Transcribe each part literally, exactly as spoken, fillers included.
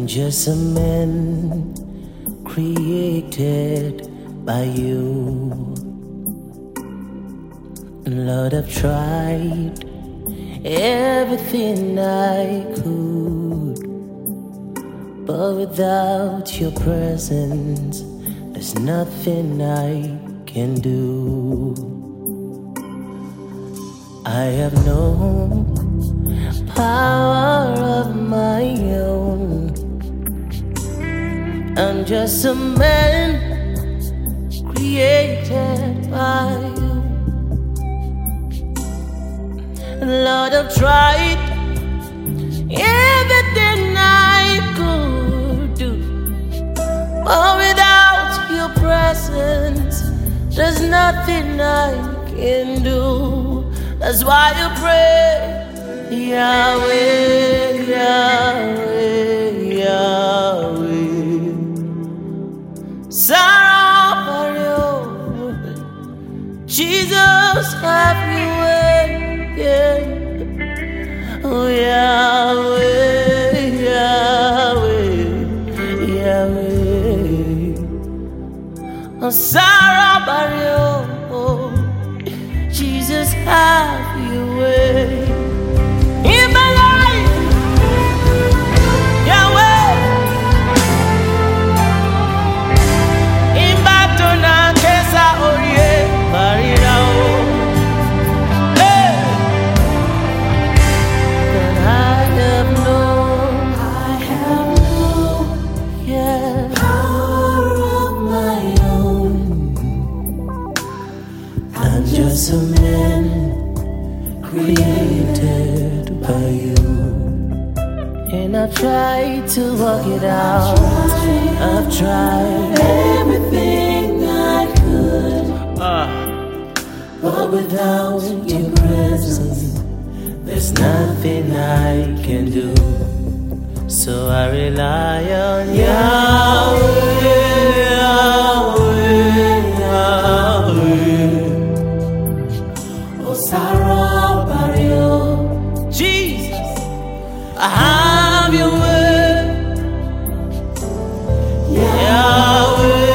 just a man created by you. Lord, I've tried everything I could, but without your presence, there's nothing I can do. I have no power of my own. I'm just a man created by you. Lord, I've tried everything I could do, but without your presence, there's nothing I can do. That's why I pray, Yahweh, Yahweh, Yahweh. Sarah, Jesus, have your way, yeah. Oh, Yahweh, Yahweh, Yahweh. Oh, Sarah, oh, Jesus, have your way in my life, Yahweh. In Batona, Kesa, oh yeah, Marina, oh, hey. But I have no, I have no, yeah, power of my own. I'm just a man created by you, and I've tried to work it out. I've tried everything I could, uh. but without your presence, there's nothing I can do. So I rely on Yahweh, Yahweh, Yahweh. Oh, Sarah, Barrio, Jesus, I have your way. Yahweh,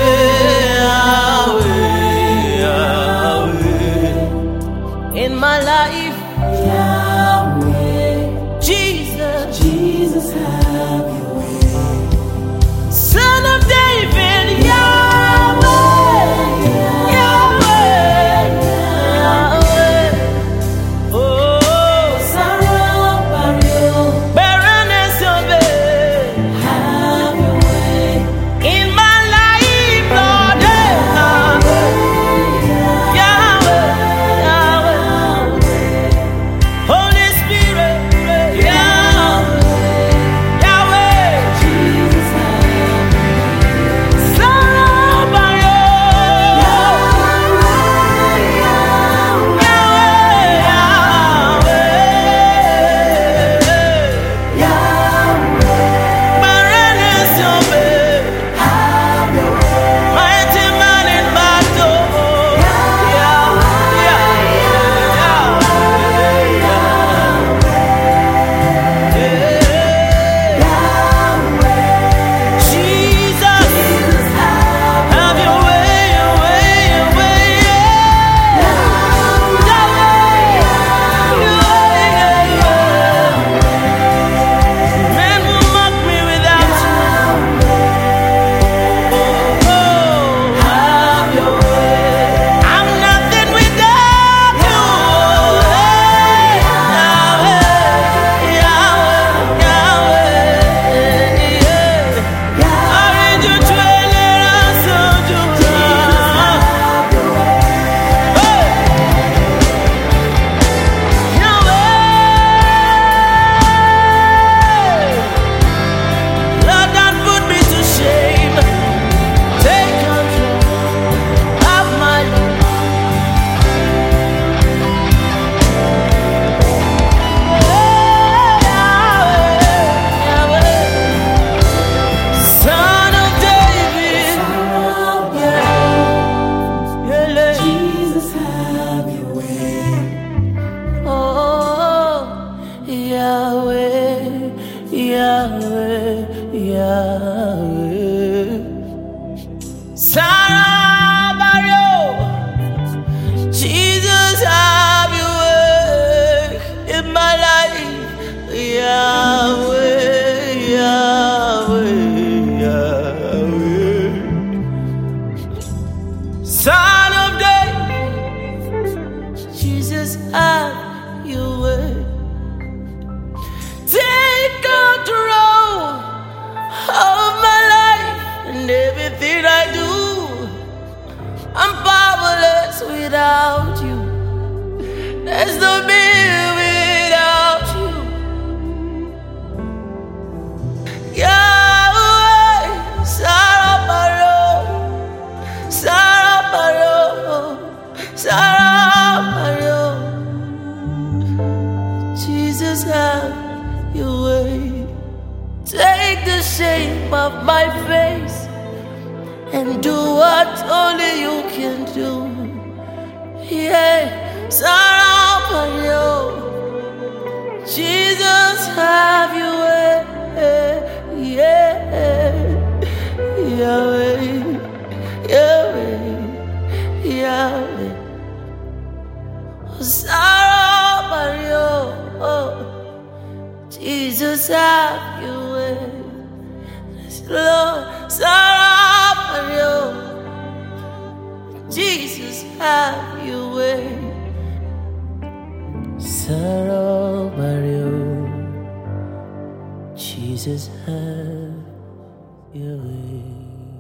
Yahweh, Yahweh. In my life, Yahweh, Jesus, Jesus, have your way. Son of David, Yahweh, Yahweh, Yahweh. Oh, Sarah, Barrio, Baroness of it, have your way in my life, Lord. Yahweh, Yahweh, Yahweh. Holy Spirit, Yahweh, Yahweh, Jesus, Sarah, Barrio, Yahweh, Yahweh, Yahweh. Sarah Mario, Jesus, have your way in my life. Yahweh, Yahweh, Yahweh. Son of David, Jesus, have your way. Take control of my life and everything I do. I'm powerless without you. There's no me without you. Yahweh, Sarah Maro, Sarah Maro, Sarah Maro. Jesus, have your way. Take the shape of my face and do what only you can do. Yeah, Sarah, Jesus, have your way. Yeah, Yahweh, Yahweh, Yahweh. Sarah, oh, Jesus, have your way. Lord, Sarah, Jesus, have your way. Sarah Mario, Jesus, have your way.